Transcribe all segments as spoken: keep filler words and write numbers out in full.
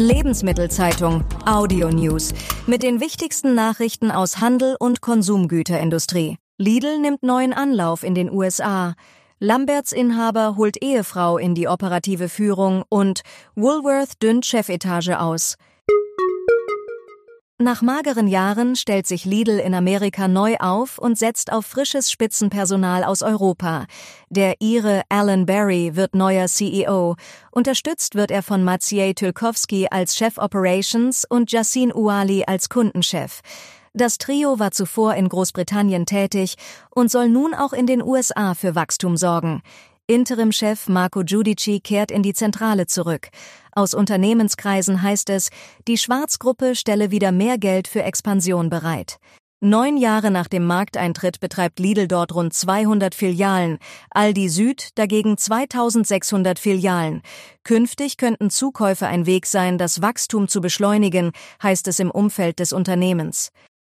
Lebensmittelzeitung Audio News mit den wichtigsten Nachrichten aus Handel und Konsumgüterindustrie. Lidl nimmt neuen Anlauf in den U S A. Lamberts-Inhaber holt Ehefrau in die operative Führung und Woolworth dünnt Chefetage aus. Nach mageren Jahren stellt sich Lidl in Amerika neu auf und setzt auf frisches Spitzenpersonal aus Europa. Der Ire Alan Berry wird neuer C E O. Unterstützt wird er von Maciej Tylkowski als Chef Operations und Yassine Ouali als Kundenchef. Das Trio war zuvor in Großbritannien tätig und soll nun auch in den U S A für Wachstum sorgen. Interimchef Marco Giudici kehrt in die Zentrale zurück. Aus Unternehmenskreisen heißt es, die Schwarz-Gruppe stelle wieder mehr Geld für Expansion bereit. Neun Jahre nach dem Markteintritt betreibt Lidl dort rund zweihundert Filialen, Aldi Süd dagegen zweitausendsechshundert Filialen. Künftig könnten Zukäufe ein Weg sein, das Wachstum zu beschleunigen, heißt es im Umfeld des Unternehmens.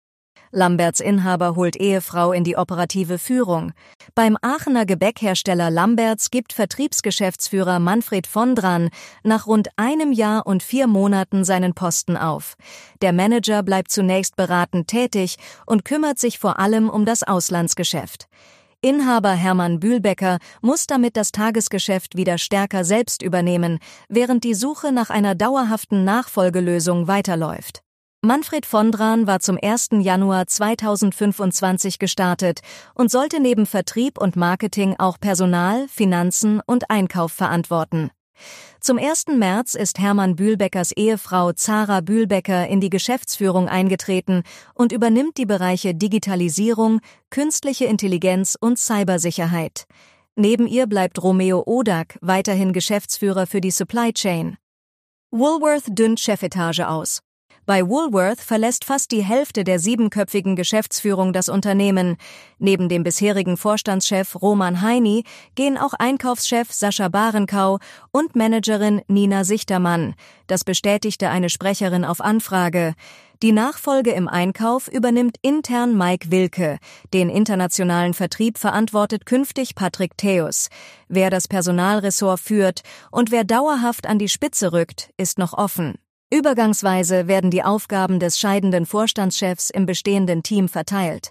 Lamberts-Inhaber holt Ehefrau in die operative Führung. Beim Aachener Gebäckhersteller Lamberts gibt Vertriebsgeschäftsführer Manfred Vondran nach rund einem Jahr und vier Monaten seinen Posten auf. Der Manager bleibt zunächst beratend tätig und kümmert sich vor allem um das Auslandsgeschäft. Inhaber Hermann Bühlbecker muss damit das Tagesgeschäft wieder stärker selbst übernehmen, während die Suche nach einer dauerhaften Nachfolgelösung weiterläuft. Manfred Vondran war zum ersten Januar zweitausendfünfundzwanzig gestartet und sollte neben Vertrieb und Marketing auch Personal, Finanzen und Einkauf verantworten. Zum ersten März ist Hermann Bühlbeckers Ehefrau Zara Bühlbecker in die Geschäftsführung eingetreten und übernimmt die Bereiche Digitalisierung, künstliche Intelligenz und Cybersicherheit. Neben ihr bleibt Romeo Odak weiterhin Geschäftsführer für die Supply Chain. Woolworth dünnt Chefetage aus. Bei Woolworth verlässt fast die Hälfte der siebenköpfigen Geschäftsführung das Unternehmen. Neben dem bisherigen Vorstandschef Roman Heini gehen auch Einkaufschef Sascha Barenkau und Managerin Nina Sichtermann. Das bestätigte eine Sprecherin auf Anfrage. Die Nachfolge im Einkauf übernimmt intern Mike Wilke. Den internationalen Vertrieb verantwortet künftig Patrick Theus. Wer das Personalressort führt und wer dauerhaft an die Spitze rückt, ist noch offen. Übergangsweise werden die Aufgaben des scheidenden Vorstandschefs im bestehenden Team verteilt.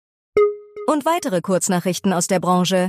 Und weitere Kurznachrichten aus der Branche.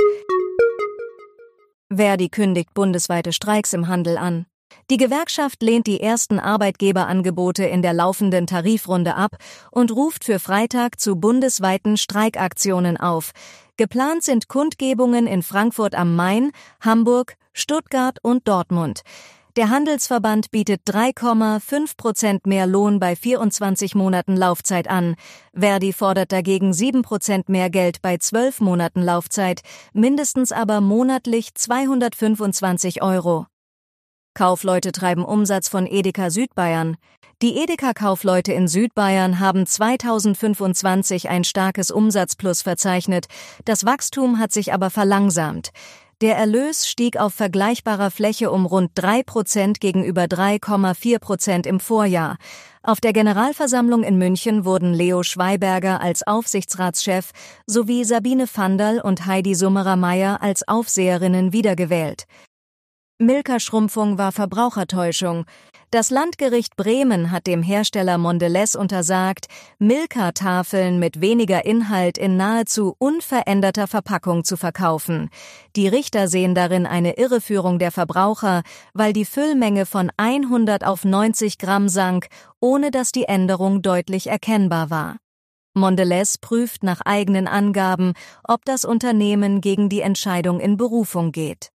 Verdi kündigt bundesweite Streiks im Handel an. Die Gewerkschaft lehnt die ersten Arbeitgeberangebote in der laufenden Tarifrunde ab und ruft für Freitag zu bundesweiten Streikaktionen auf. Geplant sind Kundgebungen in Frankfurt am Main, Hamburg, Stuttgart und Dortmund. Der Handelsverband bietet drei Komma fünf Prozent mehr Lohn bei vierundzwanzig Monaten Laufzeit an. Verdi fordert dagegen sieben Prozent mehr Geld bei zwölf Monaten Laufzeit, mindestens aber monatlich zweihundertfünfundzwanzig Euro. Kaufleute treiben Umsatz von Edeka Südbayern. Die Edeka-Kaufleute in Südbayern haben zweitausendfünfundzwanzig ein starkes Umsatzplus verzeichnet. Das Wachstum hat sich aber verlangsamt. Der Erlös stieg auf vergleichbarer Fläche um rund drei Prozent gegenüber drei Komma vier Prozent im Vorjahr. Auf der Generalversammlung in München wurden Leo Schweiberger als Aufsichtsratschef sowie Sabine Vandal und Heidi Summerer-Meyer als Aufseherinnen wiedergewählt. Milka-Schrumpfung war Verbrauchertäuschung. Das Landgericht Bremen hat dem Hersteller Mondelez untersagt, Milka-Tafeln mit weniger Inhalt in nahezu unveränderter Verpackung zu verkaufen. Die Richter sehen darin eine Irreführung der Verbraucher, weil die Füllmenge von hundert auf neunzig Gramm sank, ohne dass die Änderung deutlich erkennbar war. Mondelez prüft nach eigenen Angaben, ob das Unternehmen gegen die Entscheidung in Berufung geht.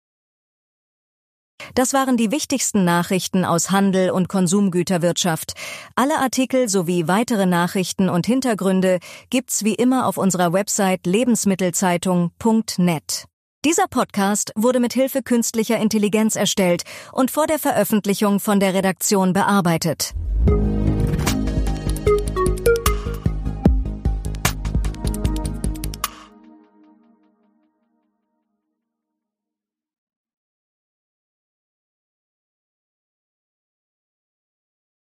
Das waren die wichtigsten Nachrichten aus Handel und Konsumgüterwirtschaft. Alle Artikel sowie weitere Nachrichten und Hintergründe gibt's wie immer auf unserer Website lebensmittelzeitung punkt net. Dieser Podcast wurde mit Hilfe künstlicher Intelligenz erstellt und vor der Veröffentlichung von der Redaktion bearbeitet.